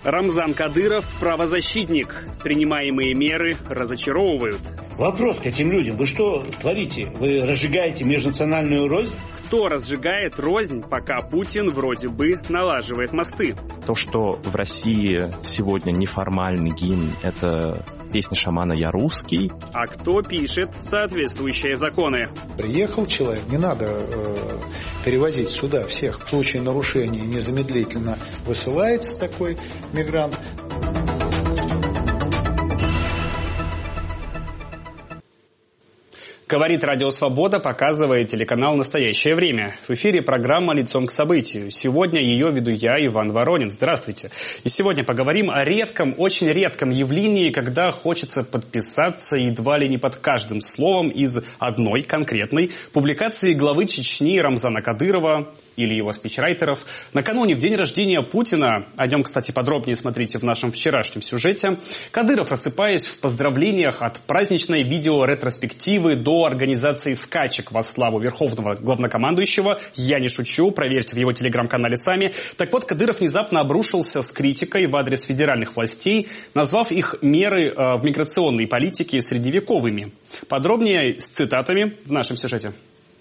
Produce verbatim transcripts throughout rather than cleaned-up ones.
Рамзан Кадыров – правозащитник. Принимаемые меры разочаровывают. Вопрос к этим людям. Вы что творите? Вы разжигаете межнациональную рознь? Кто разжигает рознь, пока Путин вроде бы налаживает мосты? То, что в России сегодня неформальный гимн – это песня шамана «Я русский». А кто пишет соответствующие законы? Приехал человек, не надо э, перевозить сюда всех. В случае нарушения незамедлительно высылается такой мигрант. Говорит Радио Свобода, показывает телеканал «Настоящее время». В эфире программа «Лицом к событию». Сегодня ее веду я, Иван Воронин. Здравствуйте. И сегодня поговорим о редком, очень редком явлении, когда хочется подписаться едва ли не под каждым словом из одной конкретной публикации главы Чечни Рамзана Кадырова или его спичрайтеров. Накануне, в день рождения Путина, о нем, кстати, подробнее смотрите в нашем вчерашнем сюжете, Кадыров, рассыпаясь в поздравлениях от праздничной видео-ретроспективы до организации скачек во славу верховного главнокомандующего, я не шучу, проверьте в его телеграм-канале сами. Так вот, Кадыров внезапно обрушился с критикой в адрес федеральных властей, назвав их меры э, в миграционной политике средневековыми. Подробнее с цитатами в нашем сюжете.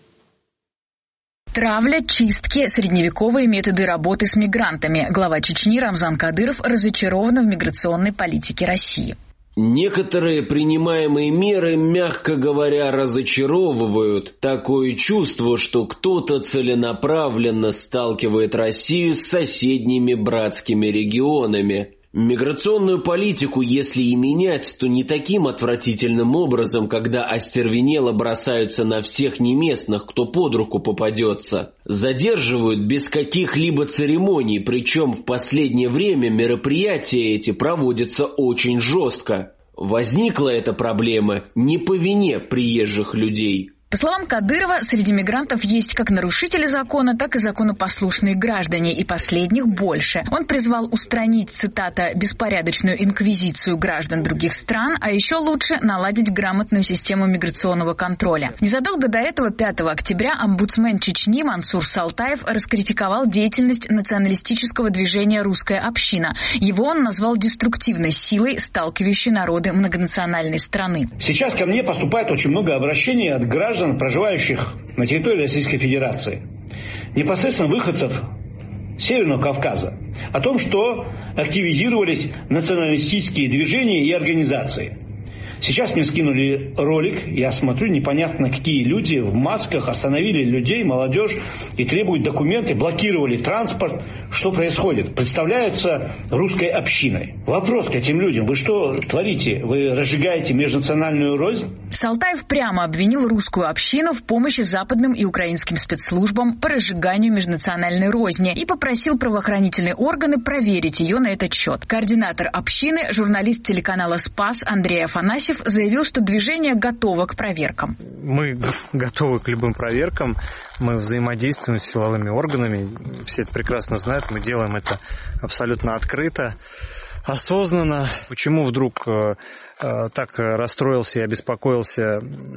Травля, чистки, средневековые методы работы с мигрантами. Глава Чечни Рамзан Кадыров разочарован в миграционной политике России. Некоторые принимаемые меры, мягко говоря, разочаровывают. Такое чувство, что кто-то целенаправленно сталкивает Россию с соседними братскими регионами. Миграционную политику, если и менять, то не таким отвратительным образом, когда остервенело бросаются на всех неместных, кто под руку попадется. Задерживают без каких-либо церемоний, причем в последнее время мероприятия эти проводятся очень жестко. Возникла эта проблема не по вине приезжих людей. По словам Кадырова, среди мигрантов есть как нарушители закона, так и законопослушные граждане, и последних больше. Он призвал устранить, цитата, «беспорядочную инквизицию граждан других стран», а еще лучше наладить грамотную систему миграционного контроля. Незадолго до этого, пятого октября, омбудсмен Чечни Мансур Салтаев раскритиковал деятельность националистического движения «Русская община». Его он назвал деструктивной силой, сталкивающей народы многонациональной страны. Сейчас ко мне поступает очень много обращений от граждан, проживающих на территории Российской Федерации, непосредственно выходцев Северного Кавказа, о том, что активизировались националистические движения и организации. Сейчас мне скинули ролик, я смотрю, непонятно какие люди в масках остановили людей, молодежь, и требуют документы, блокировали транспорт. Что происходит? Представляются русской общиной. Вопрос к этим людям. Вы что творите? Вы разжигаете межнациональную рознь? Салтаев прямо обвинил русскую общину в помощи западным и украинским спецслужбам по разжиганию межнациональной розни и попросил правоохранительные органы проверить ее на этот счет. Координатор общины, журналист телеканала «Спас» Андрей Афанасьев заявил, что движение готово к проверкам. Мы готовы к любым проверкам, мы взаимодействуем с силовыми органами, все это прекрасно знают, мы делаем это абсолютно открыто, осознанно. Почему вдруг э, э, так расстроился и обеспокоился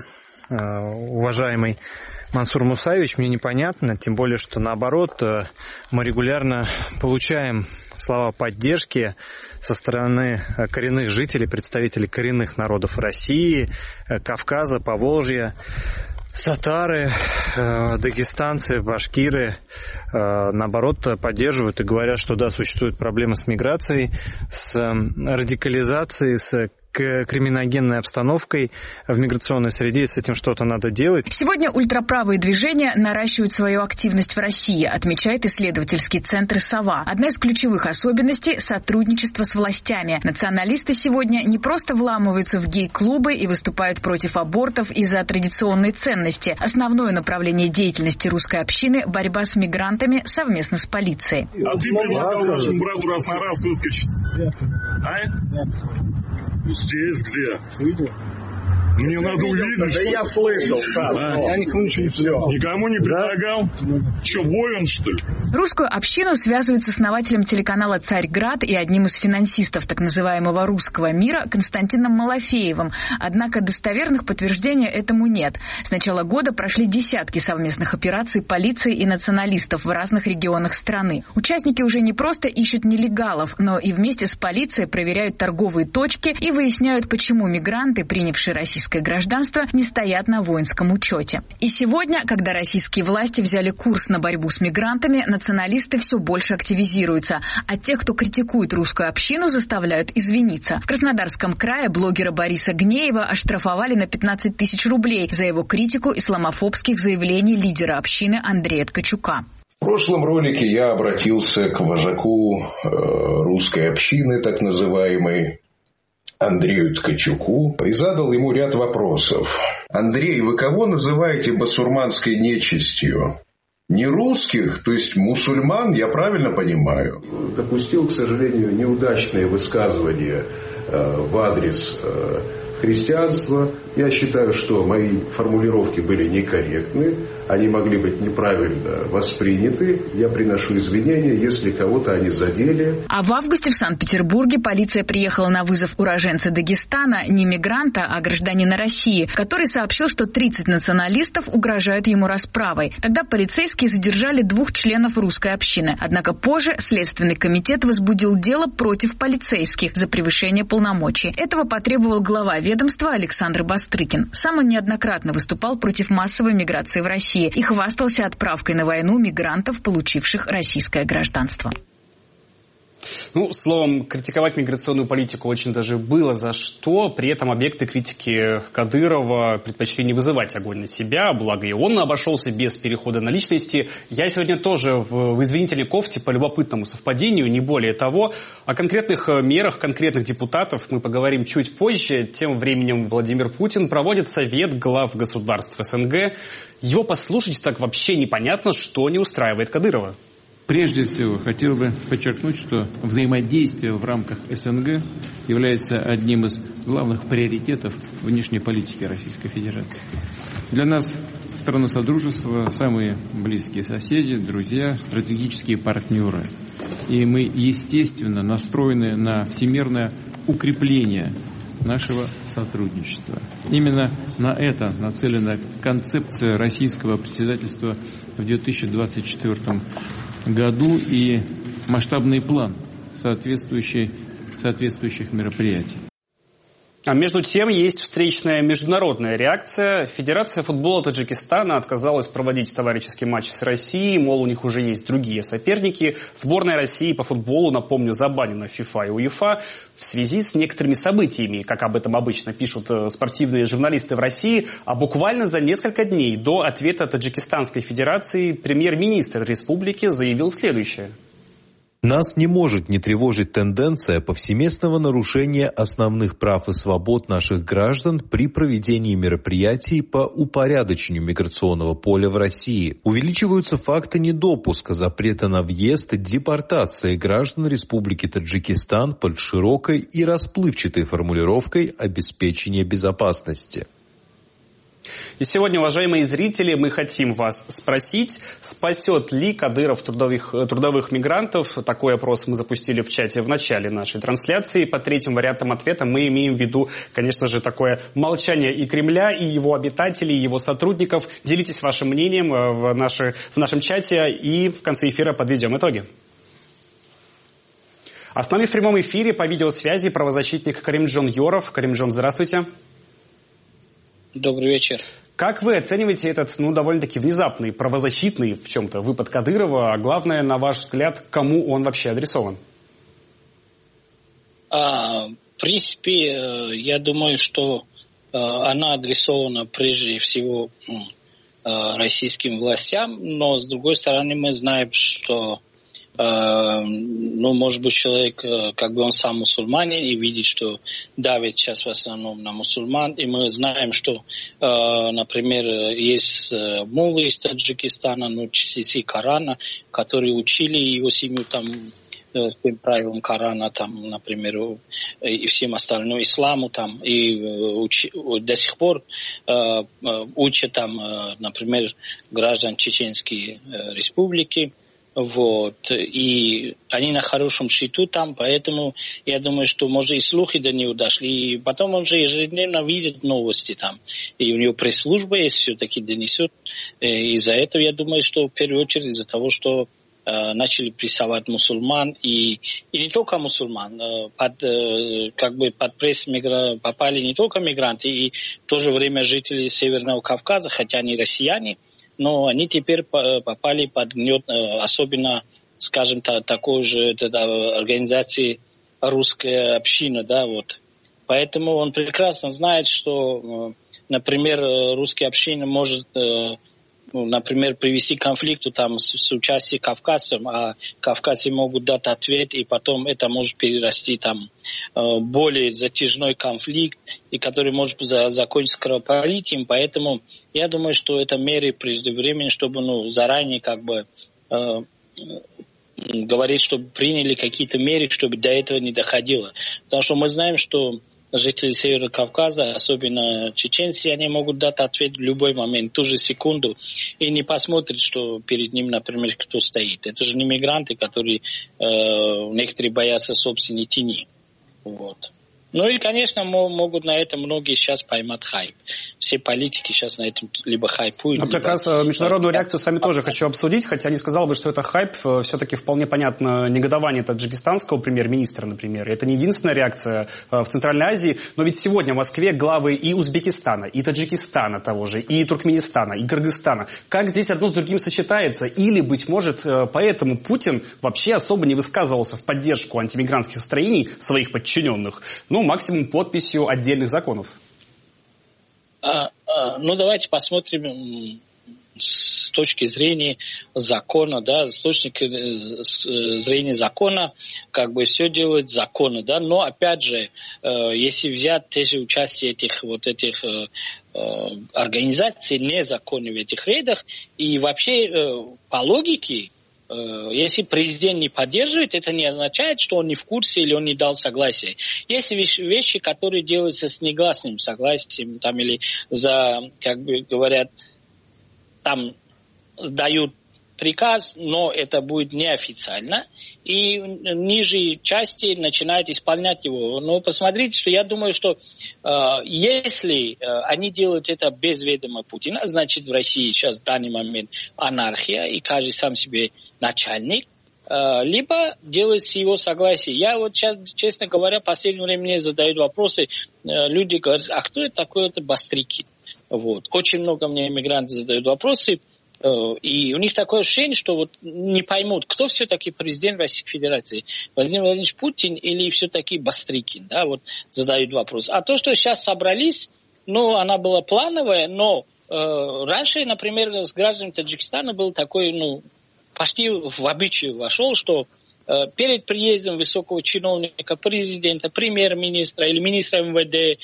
э, уважаемый Мансур Мусаевич, мне непонятно, тем более, что наоборот, э, мы регулярно получаем слова поддержки со стороны коренных жителей, представителей коренных народов России, Кавказа, Поволжья, татары, дагестанцы, башкиры, наоборот, поддерживают и говорят, что да, существует проблема с миграцией, с радикализацией, с криминогенной обстановкой в миграционной среде, и с этим что-то надо делать. Сегодня ультраправые движения наращивают свою активность в России, отмечает исследовательский центр «Сова». Одна из ключевых особенностей – сотрудничество с властями. Националисты сегодня не просто вламываются в гей-клубы и выступают против абортов и за традиционные ценности. Основное направление деятельности русской общины – борьба с мигрантами совместно с полицией. А ты предлагал нашему брату раз на раз выскочить? А? Здесь где? Мне надо увидеть. Да я слышал, Стас. А. Я никому ничего не предлагал. Никому не предлагал? Да? Че, воин, что ли? Русскую общину связывают с основателем телеканала «Царьград» и одним из финансистов так называемого «Русского мира» Константином Малафеевым. Однако достоверных подтверждений этому нет. С начала года прошли десятки совместных операций полиции и националистов в разных регионах страны. Участники уже не просто ищут нелегалов, но и вместе с полицией проверяют торговые точки и выясняют, почему мигранты, принявшие российское гражданство, не стоят на воинском учете. И сегодня, когда российские власти взяли курс на борьбу с мигрантами, националисты все больше активизируются, а тех, кто критикует русскую общину, заставляют извиниться. В Краснодарском крае блогера Бориса Гнеева оштрафовали на пятнадцать тысяч рублей за его критику исламофобских заявлений лидера общины Андрея Ткачука. В прошлом ролике я обратился к вожаку э, русской общины, так называемой, Андрею Ткачуку, и задал ему ряд вопросов. Андрей, вы кого называете басурманской нечистью? Не русских, то есть мусульман, я правильно понимаю? Допустил, к сожалению, неудачные высказывания э, в адрес э, христианства. Я считаю, что мои формулировки были некорректны, они могли быть неправильно восприняты. Я приношу извинения, если кого-то они задели. А в августе в Санкт-Петербурге полиция приехала на вызов уроженца Дагестана, не мигранта, а гражданина России, который сообщил, что тридцать националистов угрожают ему расправой. Тогда полицейские задержали двух членов русской общины. Однако позже Следственный комитет возбудил дело против полицейских за превышение полномочий. Этого потребовал глава ведомства Александр Бастрыкин. Сам он неоднократно выступал против массовой миграции в Россию и хвастался отправкой на войну мигрантов, получивших российское гражданство. Ну, словом, критиковать миграционную политику очень даже было за что. При этом объекты критики Кадырова предпочли не вызывать огонь на себя, благо и он обошелся без перехода на личности. Я сегодня тоже в, в извинительной кофте по любопытному совпадению, не более того. О конкретных мерах конкретных депутатов мы поговорим чуть позже. Тем временем Владимир Путин проводит совет глав государств СНГ. Его послушать, так вообще непонятно, что не устраивает Кадырова. Прежде всего, хотел бы подчеркнуть, что взаимодействие в рамках СНГ является одним из главных приоритетов внешней политики Российской Федерации. Для нас страны Содружества самые близкие соседи, друзья, стратегические партнеры. И мы, естественно, настроены на всемирное укрепление нашего сотрудничества. Именно на это нацелена концепция российского председательства в две тысячи двадцать четвёртом году и масштабный план соответствующих, соответствующих мероприятий. А между тем есть встречная международная реакция. Федерация футбола Таджикистана отказалась проводить товарищеский матч с Россией, мол, у них уже есть другие соперники. Сборная России по футболу, напомню, забанена ФИФА и УЕФА в связи с некоторыми событиями, как об этом обычно пишут спортивные журналисты в России. А буквально за несколько дней до ответа Таджикистанской Федерации премьер-министр республики заявил следующее. Нас не может не тревожить тенденция повсеместного нарушения основных прав и свобод наших граждан при проведении мероприятий по упорядочению миграционного поля в России. Увеличиваются факты недопуска, запрета на въезд, депортации граждан Республики Таджикистан под широкой и расплывчатой формулировкой обеспечения безопасности. И сегодня, уважаемые зрители, мы хотим вас спросить, спасет ли Кадыров трудовых, трудовых мигрантов? Такой опрос мы запустили в чате в начале нашей трансляции. По третьим вариантам ответа мы имеем в виду, конечно же, такое молчание и Кремля, и его обитателей, и его сотрудников. Делитесь вашим мнением в, наши, в нашем чате и в конце эфира подведем итоги. А с нами в прямом эфире по видеосвязи правозащитник Каримджон Йоров. Каримджон, здравствуйте. Добрый вечер. Как вы оцениваете этот, ну, довольно-таки внезапный, правозащитный в чем-то выпад Кадырова, а главное, на ваш взгляд, кому он вообще адресован? А, в принципе, я думаю, что а, она адресована прежде всего а, российским властям, но, с другой стороны, мы знаем, что ну, может быть, человек, как бы он сам мусульманин, и видит, что давит сейчас в основном на мусульман, и мы знаем, что, например, есть муллы из Таджикистана, ну, чтецы Корана, которые учили его семью там с тем правилам Корана, там, например, и всем остальным, исламу, там, и уч, до сих пор э, учат, там, э, например, граждан Чеченской э, республики, вот, и они на хорошем счету там, поэтому я думаю, что, может, и слухи до него дошли, и потом он же ежедневно видит новости там, и у него пресс-служба есть, все-таки донесет, и из-за этого я думаю, что в первую очередь из-за того, что э, начали прессовать мусульман, и, и не только мусульман, э, под, э, как бы под пресс мигра... попали не только мигранты, и в то же время жители Северного Кавказа, хотя они россияне, но они теперь попали под гнет, особенно, скажем, такой же организации русская община, да, вот. Поэтому он прекрасно знает, что, например, русская община может, ну, например, привести к конфликту там с, с участием кавказцев, а кавказцы могут дать ответ, и потом это может перерасти там более затяжной конфликт, и который может закончиться кровопролитием. Поэтому я думаю, что это меры преждевременные, чтобы, ну, заранее как бы э, говорить, чтобы приняли какие-то меры, чтобы до этого не доходило. Потому что мы знаем, что жители Северного Кавказа, особенно чеченцы, они могут дать ответ в любой момент, ту же секунду, и не посмотрят, что перед ним, например, кто стоит. Это же не мигранты, которые э, некоторые боятся собственной тени. Вот. Ну и, конечно, могут на этом многие сейчас поймать хайп. Все политики сейчас на этом либо хайпуют. Но либо... как раз международную реакцию с вами тоже хочу обсудить, хотя не сказал бы, что это хайп. Все-таки вполне понятно негодование таджикистанского премьер-министра, например. Это не единственная реакция в Центральной Азии, но ведь сегодня в Москве главы и Узбекистана, и Таджикистана того же, и Туркменистана, и Кыргызстана. Как здесь одно с другим сочетается? Или, быть может, поэтому Путин вообще особо не высказывался в поддержку антимигрантских настроений своих подчиненных? Ну, максимум подписью отдельных законов. А, а, ну, давайте посмотрим с точки зрения закона, да, с точки зрения закона, как бы все делают законы, да, но, опять же, э, если взять те же участие этих вот этих э, э, организаций, незаконных в этих рейдах, и вообще э, по логике, если президент не поддерживает, это не означает, что он не в курсе или он не дал согласие. Есть вещи, которые делаются с негласным согласием, там, или за, как бы говорят, там дают приказ, но это будет неофициально, и ниже части начинают исполнять его. Но посмотрите, что я думаю, что э, если э, они делают это без ведома Путина, значит в России сейчас в данный момент анархия, и каждый сам себе начальник, э, либо делают с его согласия. Я вот сейчас, честно говоря, в последнее время мне задают вопросы, э, люди говорят, а кто это такой, это Бастрыкин? Вот. Очень много мне иммигранты задают вопросы, и у них такое ощущение, что вот не поймут, кто все-таки президент Российской Федерации, Владимир Владимирович Путин или все-таки Бастрыкин, да, вот задают вопрос. А то, что сейчас собрались, ну, она была плановая, но э, раньше, например, с гражданами Таджикистана был такой, ну, почти в обычай вошел, что перед приездом высокого чиновника, президента, премьер-министра или министра эм вэ дэ,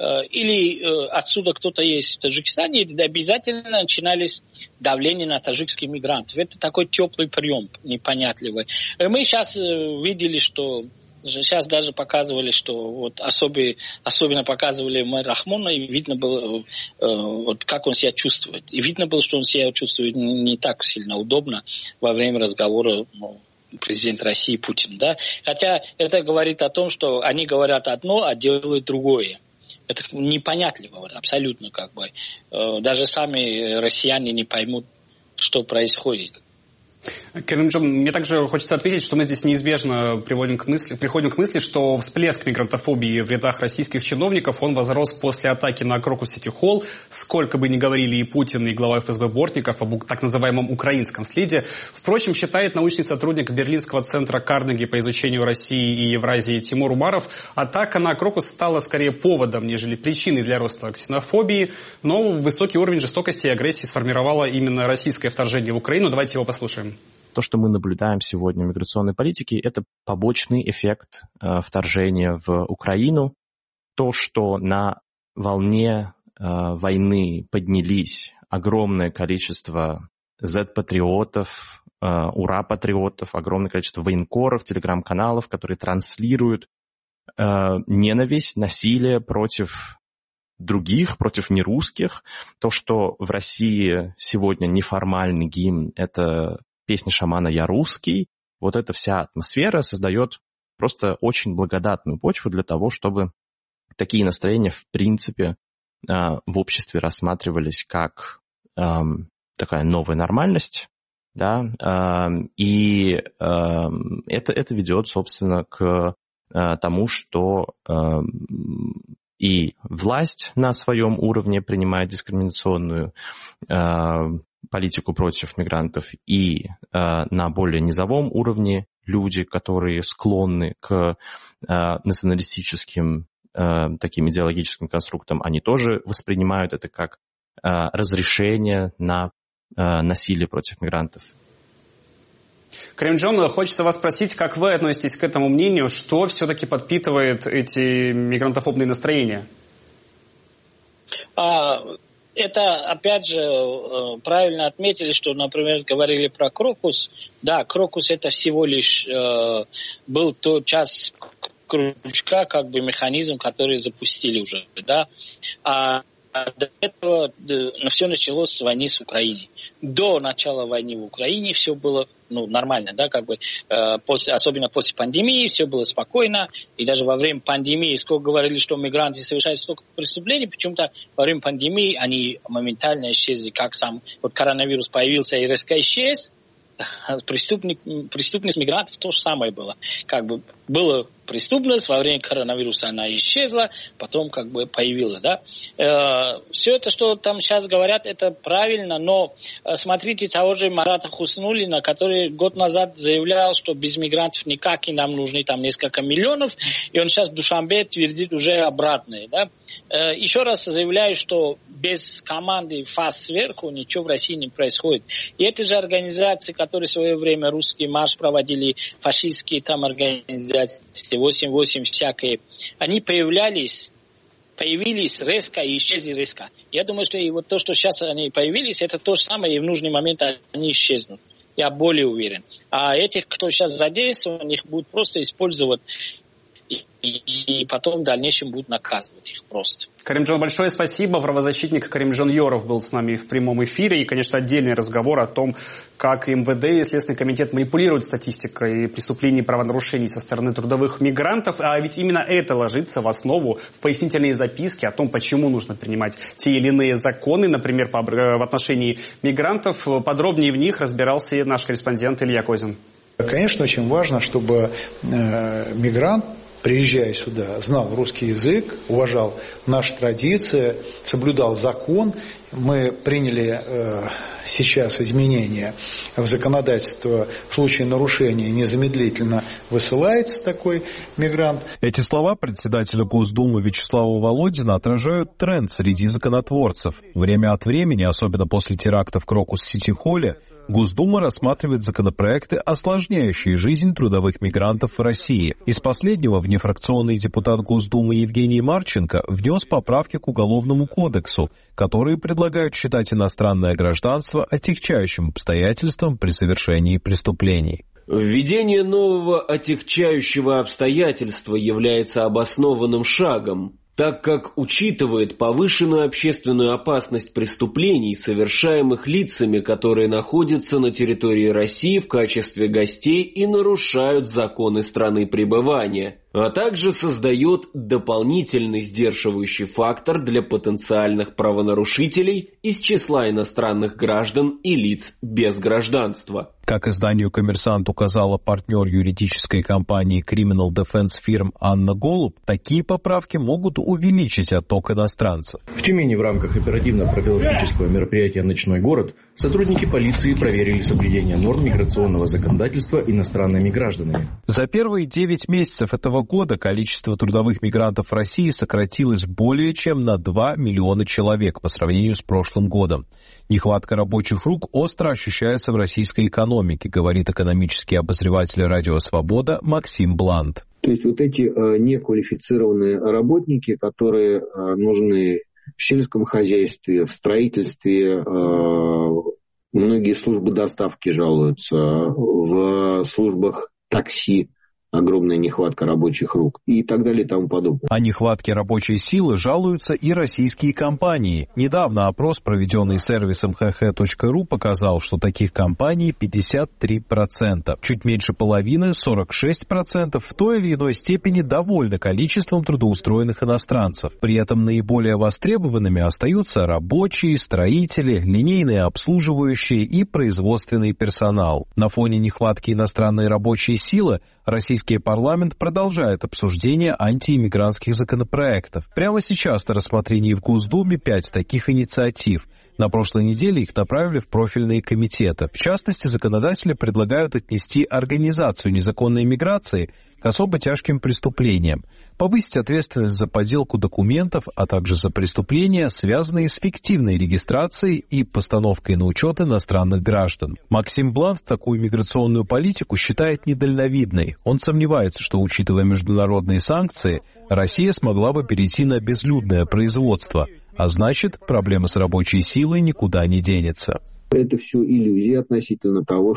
или отсюда кто-то есть в Таджикистане, обязательно начинались давление на таджикских мигрантов. Это такой теплый прием, непонятливый. Мы сейчас видели, что сейчас даже показывали, что вот особенно, особенно показывали мэра Рахмона, и видно было, вот как он себя чувствует. И видно было, что он себя чувствует не так сильно удобно во время разговора, ну, президент России Путин, да. Хотя это говорит о том, что они говорят одно, а делают другое. Это непонятливо, вот, абсолютно как бы. Даже сами россияне не поймут, что происходит. Керимджон, мне также хочется ответить, что мы здесь неизбежно приводим к мысли, приходим к мысли, что всплеск мигрантофобии в рядах российских чиновников, он возрос после атаки на Крокус-Сити-Холл. Сколько бы ни говорили и Путин, и глава эф эс бэ Бортников об так называемом украинском следе. Впрочем, считает научный сотрудник Берлинского центра Карнеги по изучению России и Евразии Тимур Умаров, атака на Крокус стала скорее поводом, нежели причиной для роста ксенофобии, но высокий уровень жестокости и агрессии сформировало именно российское вторжение в Украину. Давайте его послушаем. То, что мы наблюдаем сегодня в миграционной политике, это побочный эффект э, вторжения в Украину. То, что на волне э, войны поднялись огромное количество зет-патриотов, э, ура-патриотов, огромное количество военкоров, телеграм-каналов, которые транслируют ненависть, насилие против других, против нерусских. То, что в России сегодня неформальный гимн — это песня шамана «Я русский», вот эта вся атмосфера создает просто очень благодатную почву для того, чтобы такие настроения в принципе в обществе рассматривались как такая новая нормальность, да, и это, это ведет, собственно, к тому, что и власть на своем уровне принимает дискриминационную политику против мигрантов, и на более низовом уровне люди, которые склонны к националистическим таким идеологическим конструктам, они тоже воспринимают это как разрешение на насилие против мигрантов. Карим-Джон, хочется вас спросить, как вы относитесь к этому мнению, что все-таки подпитывает эти мигрантофобные настроения? А, это, опять же, правильно отметили, что, например, говорили про Крокус. Да, Крокус это всего лишь э, был тот час крючка, как бы механизм, который запустили уже, да. А до этого да, все началось с войны с Украиной. До начала войны в Украине все было ну, нормально, да, как бы, э, после, особенно после пандемии, все было спокойно, и даже во время пандемии, сколько говорили, что мигранты совершают столько преступлений, почему-то во время пандемии они моментально исчезли, как сам вот коронавирус появился и резко исчез. Преступник, преступность мигрантов то же самое было. Как бы была преступность, во время коронавируса она исчезла, потом как бы появилась. Да? Э, все это, что там сейчас говорят, это правильно, но э, смотрите того же Марата Хуснуллина, который год назад заявлял, что без мигрантов никак, и нам нужны там несколько миллионов, и он сейчас в Душанбе твердит уже обратное. Да? Э, еще раз заявляю, что без команды ФАС сверху ничего в России не происходит. И эти же организации, которые в свое время русский марш проводили, фашистские там организации, восемь восемь всякие, они появлялись, появились резко и исчезли резко. Я думаю, что и вот то, что сейчас они появились, это то же самое, и в нужный момент они исчезнут. Я более уверен. А этих, кто сейчас задействован, их будут просто использовать и, и, и потом в дальнейшем будут наказывать их просто. Карим-Джон, большое спасибо. Правозащитник Карим-Джон Йоров был с нами в прямом эфире. И, конечно, отдельный разговор о том, как МВД и Следственный комитет манипулируют статистикой преступлений и правонарушений со стороны трудовых мигрантов. А ведь именно это ложится в основу, в пояснительные записки о том, почему нужно принимать те или иные законы, например, по, в отношении мигрантов. Подробнее в них разбирался наш корреспондент Илья Козин. Конечно, очень важно, чтобы э, мигрант, приезжая сюда, знал русский язык, уважал наши традиции, соблюдал закон. Мы приняли э, сейчас изменения в законодательство. В случае нарушения незамедлительно высылается такой мигрант. Эти слова председателя Госдумы Вячеслава Володина отражают тренд среди законотворцев. Время от времени, особенно после теракта в Крокус-Сити-Холле, Госдума рассматривает законопроекты, осложняющие жизнь трудовых мигрантов в России. Из последнего внефракционный депутат Госдумы Евгений Марченко внес поправки к Уголовному кодексу, которые предлагают считать иностранное гражданство отягчающим обстоятельством при совершении преступлений. Введение нового отягчающего обстоятельства является обоснованным шагом, так как учитывает повышенную общественную опасность преступлений, совершаемых лицами, которые находятся на территории России в качестве гостей и нарушают законы страны пребывания, а также создает дополнительный сдерживающий фактор для потенциальных правонарушителей из числа иностранных граждан и лиц без гражданства. Как изданию «Коммерсант» указала партнер юридической компании Criminal Defense Firm Анна Голуб, такие поправки могут увеличить отток иностранцев. В Тюмени в рамках оперативно-профилактического мероприятия «Ночной город» сотрудники полиции проверили соблюдение норм миграционного законодательства иностранными гражданами. За первые девять месяцев этого года количество трудовых мигрантов в России сократилось более чем на два миллиона человек по сравнению с прошлым годом. Нехватка рабочих рук остро ощущается в российской экономике, говорит экономический обозреватель «Радио Свобода» Максим Блант. То есть вот эти э, неквалифицированные работники, которые э, нужны в сельском хозяйстве, в строительстве, э, в Многие службы доставки жалуются, в службах такси огромная нехватка рабочих рук и так далее и тому подобное. О нехватке рабочей силы жалуются и российские компании. Недавно опрос, проведенный сервисом ха ха точка ру, показал, что таких компаний пятьдесят три процента. Чуть меньше половины, сорок шесть процентов, в той или иной степени довольны количеством трудоустроенных иностранцев. При этом наиболее востребованными остаются рабочие, строители, линейные обслуживающие и производственный персонал. На фоне нехватки иностранной рабочей силы российский парламент продолжает обсуждение антииммигрантских законопроектов. Прямо сейчас на рассмотрении в Госдуме пять таких инициатив. На прошлой неделе их направили в профильные комитеты. В частности, законодатели предлагают отнести организацию незаконной миграции к особо тяжким преступлениям, повысить ответственность за подделку документов, а также за преступления, связанные с фиктивной регистрацией и постановкой на учет иностранных граждан. Максим Блант такую миграционную политику считает недальновидной. Он сомневается, что, учитывая международные санкции, Россия смогла бы перейти на безлюдное производство, а значит, проблема с рабочей силой никуда не денется. Это все иллюзии относительно того,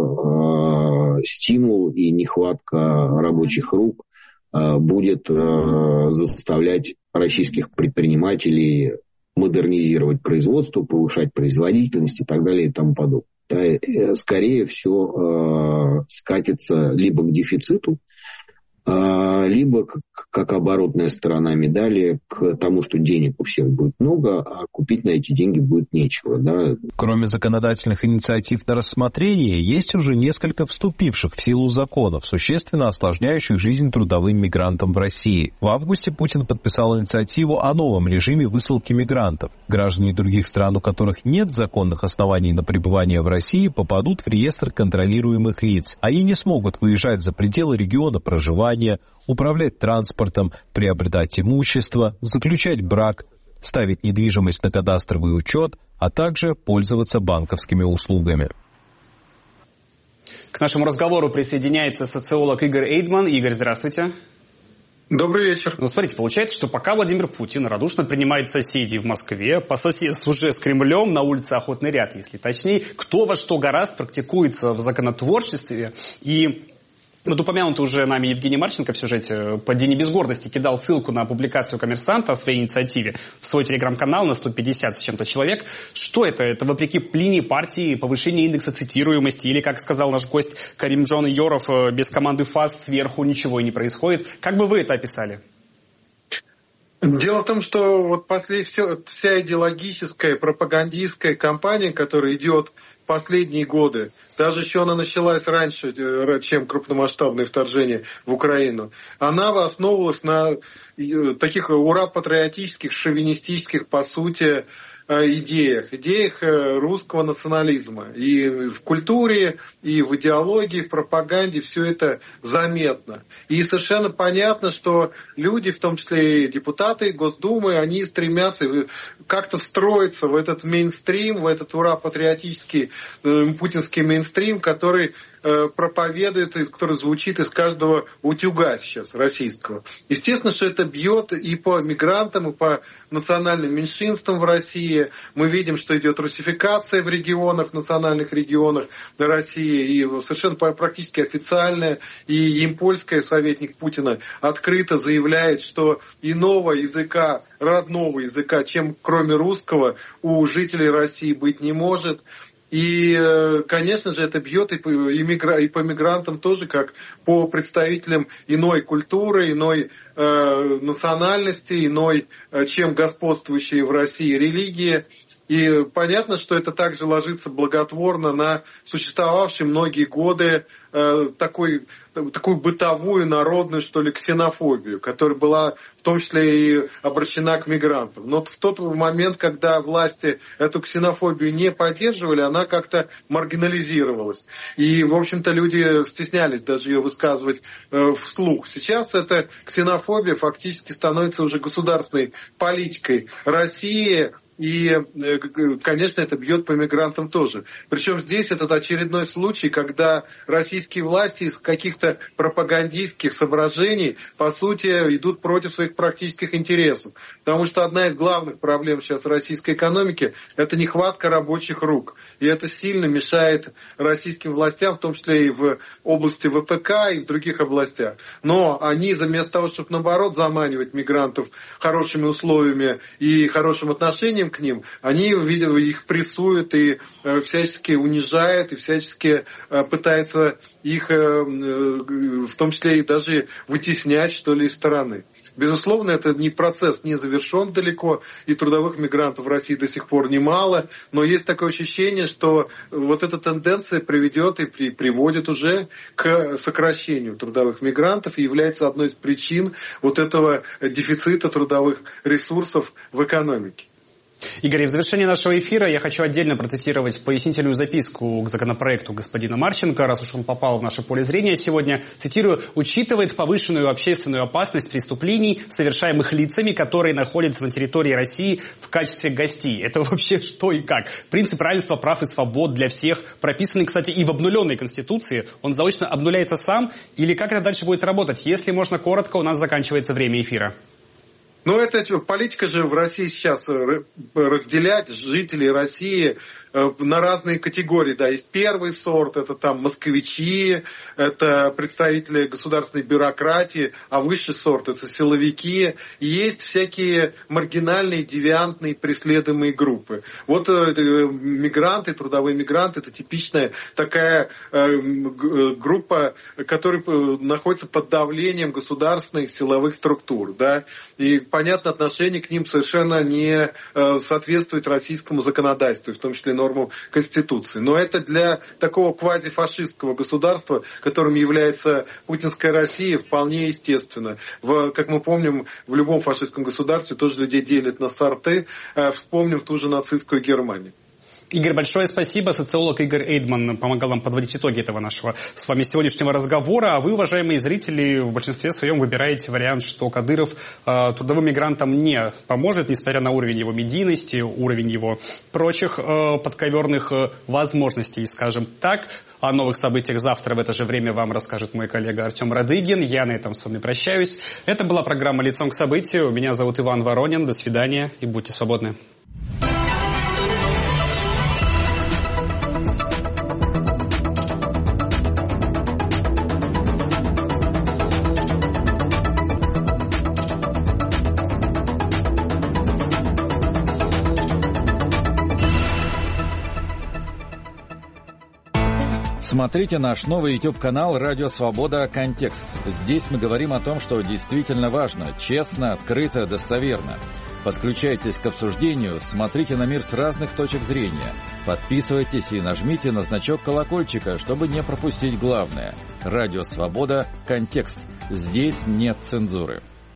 что э, стимул и нехватка рабочих рук э, будет э, заставлять российских предпринимателей модернизировать производство, повышать производительность и так далее и тому подобное. Да, скорее все э, скатится либо к дефициту, либо, как оборотная сторона медали, к тому, что денег у всех будет много, а купить на эти деньги будет нечего. Да? Кроме законодательных инициатив на рассмотрение, есть уже несколько вступивших в силу законов, существенно осложняющих жизнь трудовым мигрантам в России. В августе Путин подписал инициативу о новом режиме высылки мигрантов. Граждане других стран, у которых нет законных оснований на пребывание в России, попадут в реестр контролируемых лиц. Они не смогут выезжать за пределы региона проживания, управлять транспортом, приобретать имущество, заключать брак, ставить недвижимость на кадастровый учет, а также пользоваться банковскими услугами. К нашему разговору присоединяется социолог Игорь Эйдман. Игорь, здравствуйте. Добрый вечер. Ну, смотрите, получается, что пока Владимир Путин радушно принимает соседей в Москве, по соседству уже с Кремлем, на улице Охотный ряд, если точнее, кто во что гораст практикуется в законотворчестве. И вот упомянутый уже нами Евгений Марченко в сюжете по Дне без гордости кидал ссылку на публикацию «Коммерсанта» о своей инициативе в свой телеграм-канал на сто пятьдесят с чем-то человек. Что это? Это вопреки линии партии, повышение индекса цитируемости или, как сказал наш гость Карим Джон Йоров, без команды ФАС сверху ничего и не происходит. Как бы вы это описали? Дело в том, что вот после все, вся идеологическая, пропагандистская кампания, которая идет последние годы, даже еще она началась раньше, чем крупномасштабное вторжение в Украину, она основывалась на таких ура-патриотических, шовинистических, по сути, идеях, идеях русского национализма. И в культуре, и в идеологии, в пропаганде все это заметно. И совершенно понятно, что люди, в том числе и депутаты Госдумы, они стремятся как-то встроиться в этот мейнстрим, в этот ура-патриотический э, путинский мейнстрим, который э, проповедует, и который звучит из каждого утюга сейчас российского. Естественно, что это бьет и по мигрантам, и по национальным меньшинствам в России. Мы видим, что идет русификация в регионах, в национальных регионах России, и совершенно практически официальная. И Ямпольская, советник Путина, открыто заявляет, что иного языка, родного языка, чем кроме русского, у жителей России быть не может. И, конечно же, это бьет и по, и, мигра, и по мигрантам тоже, как по представителям иной культуры, иной э, национальности, иной, э, чем господствующей в России религии. И понятно, что это также ложится благотворно на существовавший многие годы э, такой, такую бытовую, народную, что ли, ксенофобию, которая была в том числе и обращена к мигрантам. Но в тот момент, когда власти эту ксенофобию не поддерживали, она как-то маргинализировалась. И, в общем-то, люди стеснялись даже ее высказывать э, вслух. Сейчас эта ксенофобия фактически становится уже государственной политикой России. И, конечно, это бьет по мигрантам тоже. Причем здесь этот очередной случай, когда российские власти из каких-то пропагандистских соображений, по сути, идут против своих практических интересов. Потому что одна из главных проблем сейчас российской экономики – это нехватка рабочих рук. и это сильно мешает российским властям, в том числе и в области вэ пэ ка, и в других областях. Но они вместо того, чтобы наоборот заманивать мигрантов хорошими условиями и хорошим отношением к ним, они, видимо, их прессуют и всячески унижают, и всячески пытаются их, в том числе и даже вытеснять, что ли, из страны. Безусловно, это не процесс не завершен далеко, и трудовых мигрантов в России до сих пор немало, но есть такое ощущение, что вот эта тенденция приведет и при, приводит уже к сокращению трудовых мигрантов и является одной из причин вот этого дефицита трудовых ресурсов в экономике. Игорь, в завершении нашего эфира я хочу отдельно процитировать пояснительную записку к законопроекту господина Марченко, раз уж он попал в наше поле зрения сегодня. Цитирую: «Учитывает повышенную общественную опасность преступлений, совершаемых лицами, которые находятся на территории России в качестве гостей». Это вообще что и как? Принцип равенства прав и свобод для всех, прописанный, кстати, и в обнуленной Конституции, он заочно обнуляется сам? Или как это дальше будет работать? Если можно коротко, у нас заканчивается время эфира. Ну, это политика же в России сейчас разделять жителей России на разные категории. Да, есть первый сорт, это там москвичи, это представители государственной бюрократии, а высший сорт это силовики. И есть всякие маргинальные, девиантные, преследуемые группы. Вот э, мигранты, трудовые мигранты, это типичная такая э, группа, которая находится под давлением государственных силовых структур. Да? И, понятно, отношение к ним совершенно не э, соответствует российскому законодательству, в том числе норму Конституции. Но это для такого квазифашистского государства, которым является путинская Россия, вполне естественно. В, как мы помним, в любом фашистском государстве тоже людей делят на сорты. Вспомним ту же нацистскую Германию. Игорь, большое спасибо. Социолог Игорь Эйдман помогал нам подводить итоги этого нашего с вами сегодняшнего разговора. А вы, уважаемые зрители, в большинстве своем выбираете вариант, что Кадыров э, трудовым мигрантам не поможет, несмотря на уровень его медийности, уровень его прочих э, подковерных э, возможностей, скажем так. О новых событиях завтра в это же время вам расскажет мой коллега Артем Радыгин. Я на этом с вами прощаюсь. Это была программа «Лицом к событию». Меня зовут Иван Воронин. До свидания и будьте свободны. Смотрите наш новый YouTube-канал «Радио Свобода. Контекст». Здесь мы говорим о том, что действительно важно, честно, открыто, достоверно. Подключайтесь к обсуждению, смотрите на мир с разных точек зрения. Подписывайтесь и нажмите на значок колокольчика, чтобы не пропустить главное. «Радио Свобода. Контекст». Здесь нет цензуры.